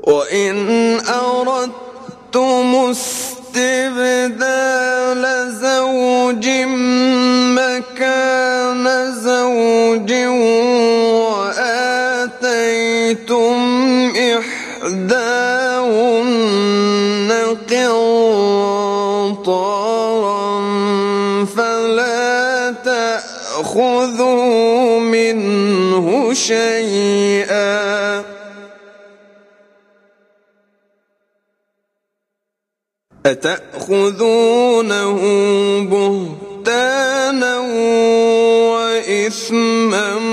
وإن أردتم استبدال زوج مكان زوج وآتيتم إحداهن قنطارا فلا تأخذوا منه شيئا أتأخذونه بهتانا وإثما